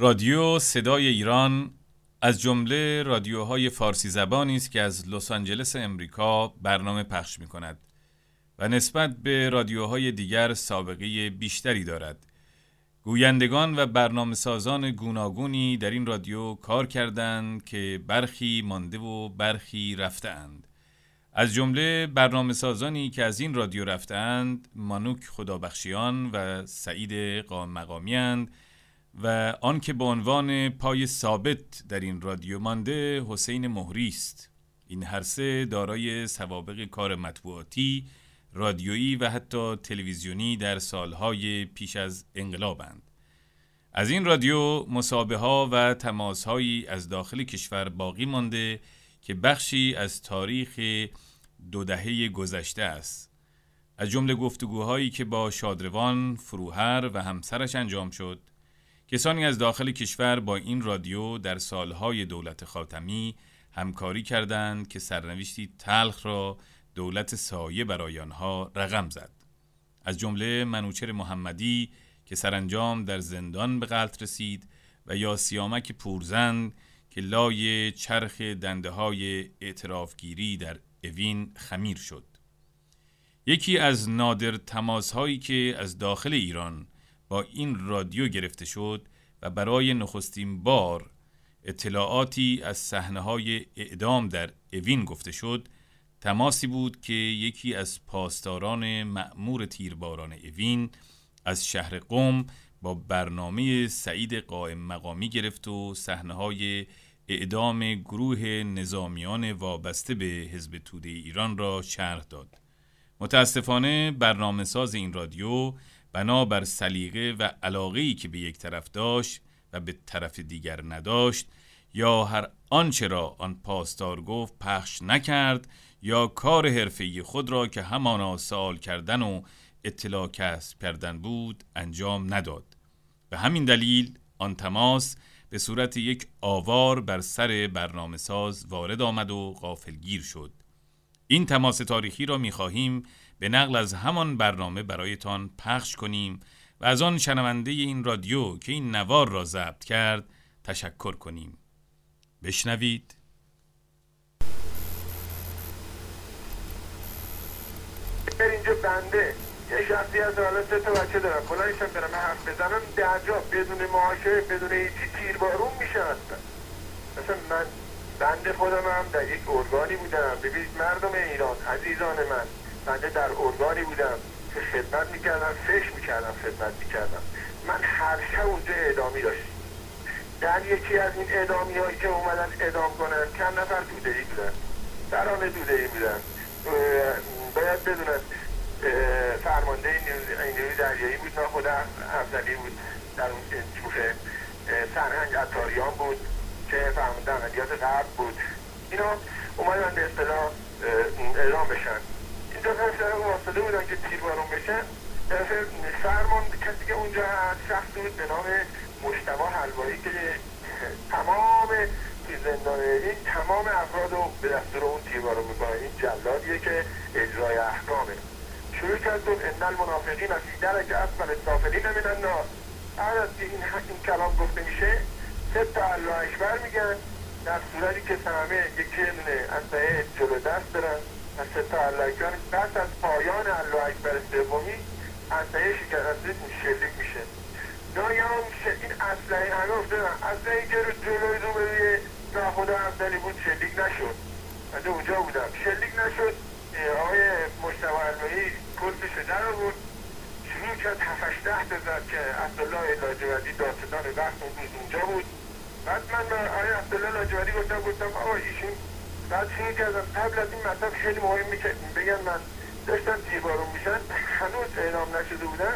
رادیو صدای ایران از جمله رادیوهای فارسی زبانی است که از لس آنجلس امریکا برنامه پخش می‌کند و نسبت به رادیوهای دیگر سابقه بیشتری دارد. گویندگان و برنامه‌سازان گوناگونی در این رادیو کار کردند که برخی مانده و برخی رفته‌اند. از جمله برنامه‌سازانی که از این رادیو رفته‌اند مانوک خدابخشیان و سعید قائم مقامی‌اند و آن که به عنوان پای ثابت در این رادیو مانده حسین مهری است. این هر سه دارای سوابق کار مطبوعاتی، رادیویی و حتی تلویزیونی در سالهای پیش از انقلابند. از این رادیو مصاحبه‌ها و تماس‌هایی از داخل کشور باقی مانده که بخشی از تاریخ 2 دهه گذشته است. از جمله گفتگوهایی که با شادروان فروهر و همسرش انجام شد، کسانی از داخل کشور با این رادیو در سالهای دولت خاتمی همکاری کردند که سرنوشتی تلخ را دولت سایه برای آنها رقم زد. از جمله منوچهر محمدی که سرانجام در زندان به قتل رسید و یا سیامک پورزن که لای چرخ دنده‌های اعترافگیری در اوین خمیر شد. یکی از نادر تماس‌هایی که از داخل ایران با این رادیو گرفته شد و برای نخستین بار اطلاعاتی از صحنه‌های اعدام در اوین گفته شد، تماسی بود که یکی از پاسداران مأمور تیرباران اوین از شهر قم با برنامه سعید قائم مقامی گرفت و صحنه‌های اعدام گروه نظامیان وابسته به حزب توده ایران را شرح داد. متاسفانه برنامه‌ساز این رادیو بنابر سلیقه و علاقه‌ای که به یک طرف داشت و به طرف دیگر نداشت، یا هر آنچه را آن پاسدار گفت پخش نکرد، یا کار حرفه‌ای خود را که همانا سوال کردن و اطلاع کسب کردن بود انجام نداد. به همین دلیل آن تماس به صورت یک آوار بر سر برنامه‌ساز وارد آمد و غافلگیر شد. این تماس تاریخی را می‌خواهیم به نقل از همان برنامه برایتان پخش کنیم و از آن شنونده این رادیو که این نوار را ضبط کرد تشکر کنیم. بشنوید. اینجا بنده یه شخصی از حالا 3 تا بچه دارم، بلندشم برم حرف بزنم درجا بدون معاشه بدون هیچی تیربارون میشه. مثلا من بنده خودم هم در یک ارگانی بودم. ببینید مردم ایران عزیزان من، بنده در ارگانی بودم که خدمت میکردم، فکر میکردم خدمت میکردم. من هر شب اونجا اعدامی داشتیم. در یکی از این اعدامی هایی که اومدن اعدام کنن چند نفر دوده‌ای بودن، دران دوده‌ای بودن. باید بدونن فرمانده نیروی دریایی بود، ناخود افضلی بود، در اون جوخه سرهنگ عطاریان بود که فرمانده عملیات غرب بود. اینا اومدن به اصطلاح اعدام بشن. اینجا سر واسطه بودن که تیربارون بشن. در فرمان کسی که اونجا شخص بود به نام مجتبی حلوایی که تمام زندان این تمام افراد رو به دستور اون تیربارون میکنه. این جلادیه که اجرای احکامه. شروع کردون ان المنافقین فی درک اسفل السافلین من النار. بعد از که این کلام گفته میشه 3 تا الله اکبر میگن، در صورتی که همه یکی دونه اسلحه جلو دست دارن و 3 تا الله اکبر. بعد از پایان الله اکبر سومی اسلحه شکسته شلیک میشه. ناگهان این اسلحه همه افتادن، اسلحه‌ای که رو جلوی روبروی ناخدا افضلی بود شلیک نشد. من اونجا بودم، شلیک نشد. آقای مجتبی حلوایی کلتش در آورد، شروع کرد 7-8 تا زد که عبدالله لاجوردی داستان وقت اون روز اونجا بود. بعد من به آقای عبدالله لاجوردی گفتم آقا ایشون، بعد شروع کردم قبل از این مطلب خیلی مهمه که بگم من داشتن تیربارون میشن، هنوز اعلام نشده بودن.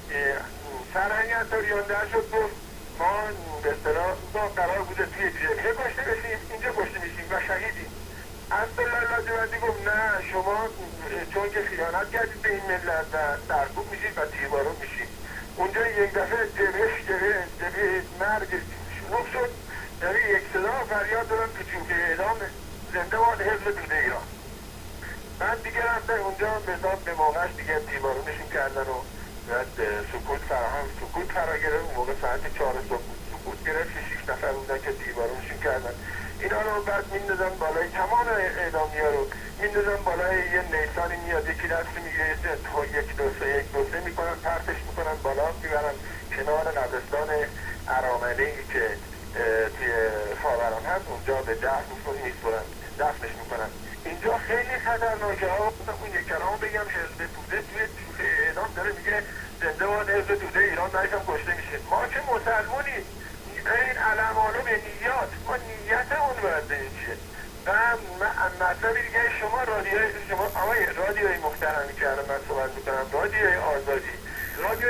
سرهنگ عطاریان در شد گفت ما به اصطلاح ما قرار بوده توی جبهه کشته بشیم، اینجا کشته میشیم و شهیدیم. عبدالله لاجوردی گفت نه، شما چون که خیانت کردید به این ملت و سرکوب میشید و تیربارون میشید. اونجا یک دفعه جبهه مرگ شروع شد. یعنی یک صدا فریاد دارن تو چوکه اعدام زنده باد حزب توده ایران. بعد دیگه رفتن اونجا به موقعش دیگه تیربارونشون کردن و بعد سکوت فرا گرفت. اون موقع ساعت 4 صبح سکوت گرفت که 6 نفر بودن که دیوارونشون کردن. اینا رو بعد میندازن بالای تمام اعدامیا رو میندازن بالای یه نیسانی میاد یکی دست میگیره تو یک دو سه میکنن پرتش میکنن بالا میبرن کنار قبرستان ارامنه‌ای که توی فاوران هست اونجا به دفنش میکنن. اینجا خیلی خطرناکه ها. اون یک کلام بگم حزب توده توی اعدام داره میگه زنده باد حزب توده ایران نایشم کشته میشه. ما که مسلمونیم این علمانو به نیات ما نیت اون باید بریم چیه و مطلبی دیگه شما آقای رادیوی محترمی که الان من صحبت میکنم رادیوی آزادی رادیو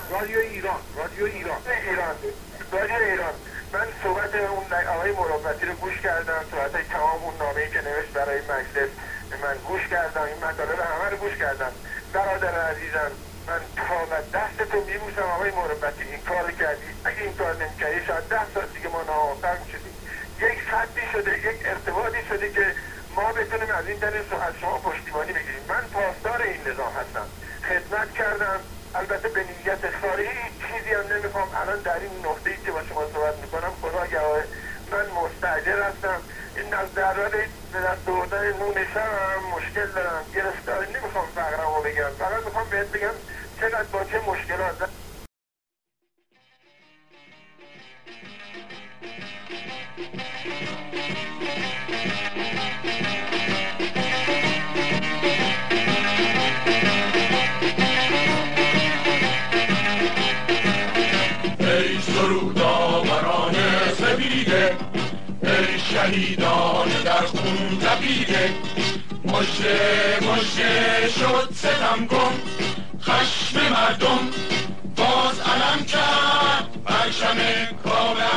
ایران من صحبت اون آقای مروتی رو گوش کردم صحبت تمام اون نامه‌ای که نوشت برای مجلس من گوش کردم این مطالب همه رو گوش کردم. برادر عزیزم من تا و دستتو میبوسم آقای مروتی این کار کردی. اگه این کار نمی‌کردی شاید 10 سال دیگه ما ناموفق می‌شدیم. یک خطی شده یک ارتباطی شده که ما بتونیم از این دلیل از شما پشتیبانی بگیریم. من پاسدار این نظام هستم خدمت کردم البته به نیت خارجی چیزی هم نمیخوام. الان در این نقطه‌ای که با شما صحبت میکنم خدا گواهه من مستاجر هستم. این از درآمد به دست آوردن نون شبم مشکل دارم گرفتاری نمیخوام فقرمو بگم فقط میخوام بهت بگم چقدر با چه مشکلات سرودآوران سپیده ای شهیدان در خون تپیده مژه شد ستم کن خشم مردم باز علم کرد پرچم کاوه